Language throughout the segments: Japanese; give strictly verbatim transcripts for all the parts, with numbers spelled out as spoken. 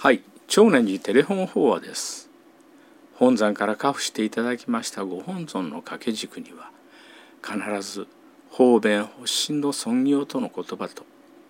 はい、長年寺テレフォン法話です。本山から加付していただきましたご本尊の掛け軸には、必ず方便発心の尊業との言葉と、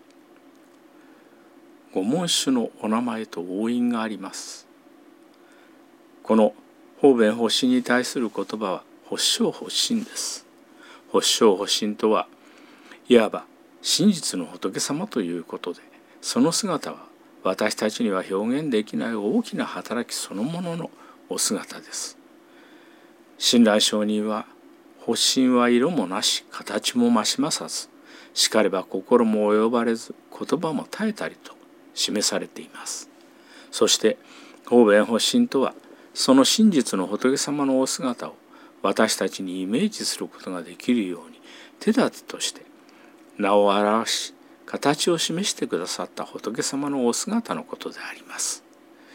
ご門種のお名前と応印があります。この方便発心に対する言葉は発生発心です。発生発心とは、いわば真実の仏様ということで、その姿は私たちには表現できない大きな働きそのもののお姿です。親鸞上人は、発心は色もなし、形も増しまさず、しかれば心も及ばれず、言葉も絶えたりと示されています。そして、方便発心とは、その真実の仏様のお姿を私たちにイメージすることができるように、手立てとして名を表し、形を示してくださった仏様のお姿のことであります。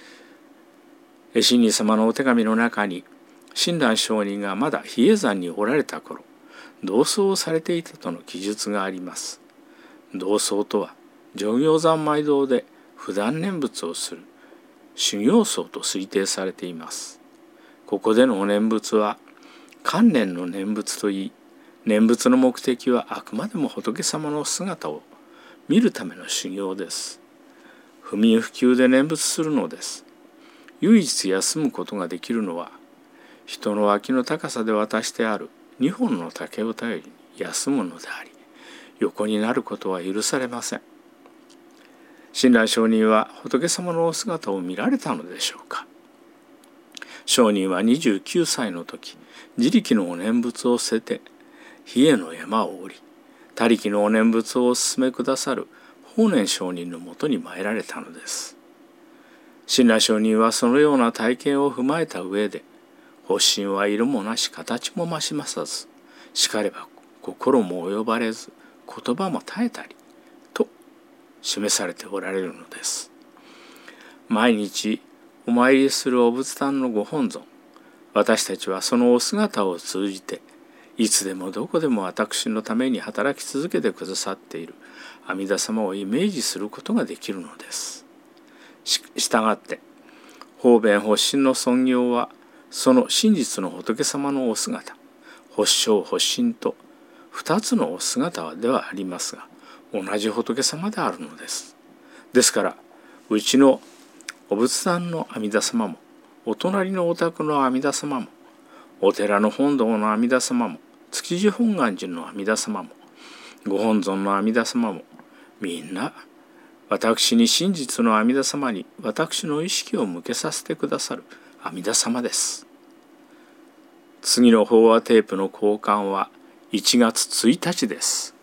親鸞様のお手紙の中に、親鸞上人がまだ比叡山におられた頃、同窓をされていたとの記述があります。同窓とは、上行三昧堂で普段念仏をする修行僧と推定されています。ここでのお念仏は、観念の念仏といい、念仏の目的はあくまでも仏様の姿を見るための修行です。不眠不休で念仏するのです。唯一休むことができるのは、人の脇の高さで渡してある二本の竹を頼りに休むのであり、横になることは許されません。親鸞上人は仏様のお姿を見られたのでしょうか。上人はにじゅうきゅうさいの時、自力のお念仏を捨てて、比叡の山を降り、他力のお念仏をお勧めくださる法然上人のもとに参られたのです。親鸞上人はそのような体験を踏まえた上で、発心は色もなし形も増しまさず、しかれば心も及ばれず、言葉も絶えたりと示されておられるのです。毎日お参りするお仏壇のご本尊、私たちはそのお姿を通じて、いつでもどこでも私のために働き続けてくださっている阿弥陀様をイメージすることができるのです。し、したがって、方便発心の尊業は、その真実の仏様のお姿、発生発心と二つのお姿ではありますが、同じ仏様であるのです。ですから、うちのお仏壇の阿弥陀様も、お隣のお宅の阿弥陀様も、お寺の本堂の阿弥陀様も、築地本願寺の阿弥陀様も、ご本尊の阿弥陀様も、みんな私に真実の阿弥陀様に私の意識を向けさせてくださる阿弥陀様です。次の法話テープの交換はいちがつついたちです。